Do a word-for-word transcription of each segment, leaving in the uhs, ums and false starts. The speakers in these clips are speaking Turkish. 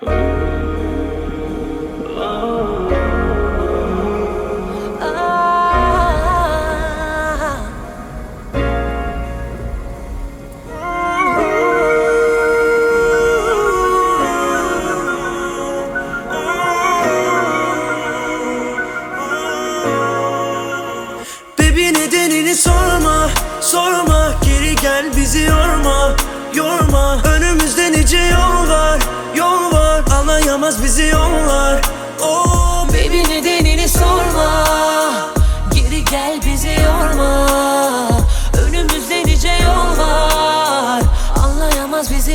Sorma, sorma, geri gel bizi yorma, yorma. Önümüzde nice yol var, yol var. Anlayamaz bizi yollar. Oh baby, nedenini sorma, geri gel bizi yorma. Önümüzde nice yol var, anlayamaz bizi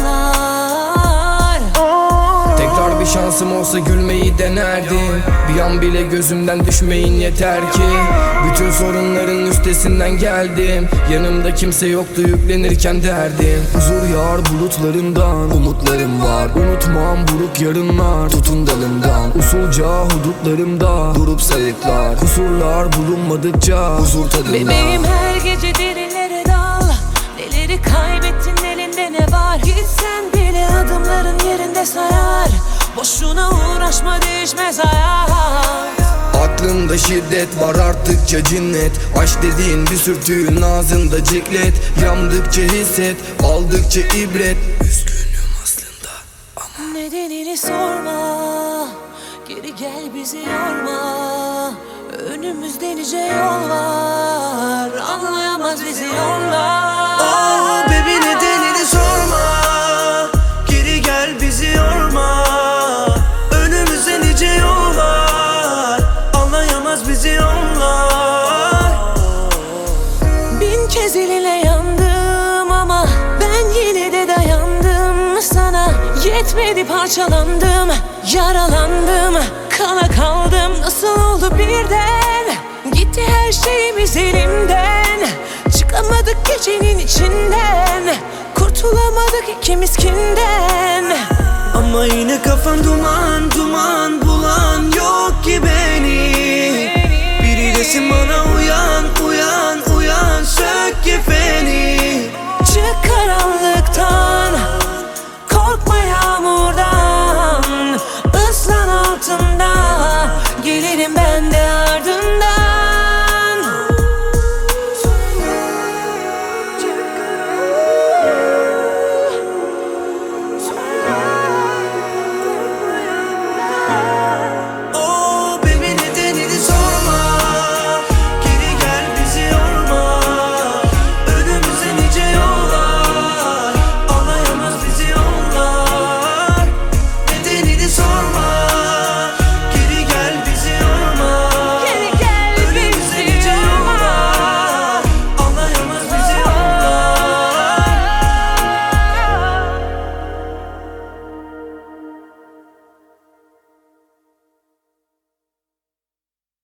yollar. Oh. Tekrar bir şansım olsa gülmeyi denerdim. Bir an bile gözümden düşmeyin yeter ki. Bütün sorunların üstesinden geldim. Yanımda kimse yoktu yüklenirken derdim. Huzur yağar bulutlarımdan, umutlarım var. Unutmam buruk yarınlar, tutun dalımdan. Usulca hudutlarımda durup sayıklar. Kusurlar bulunmadıkça huzur tadında. Bebeğim, her gece derinlere dal. Neleri kaybettin, elinde ne var? Gitsen bile adımların yerinde sayar. Boşuna uğraşma, değişmez hayat. Aklımda şiddet var arttıkça cinnet. Aşk dediğin bir sürtüğün ağzında ciklet. Yandıkça hisset, aldıkça ibret. Üzgünüm aslında ama nedenini sorma, geri gel bizi yorma. Önümüzde nice yol var, anlayamaz bizi yollar. Oh baby, nedenini sorma, geri gel bizi yorma. Önümüzde nice yol var, anlayamaz bizi yollar. Bin kez eline yandım ama ben yine de dayandım sana. Yetmedi, parçalandım, yaralandım, kala kaldım. Nasıl oldu birden? Gitti her şeyimiz elimden. Çıkamadık gecenin içinden, kurtulamadık ikimiz kinden. Ama yine kafan duman, duman bulan yok ki beni. Biri desin bana uyan, uyan, uyan, sök kefeni.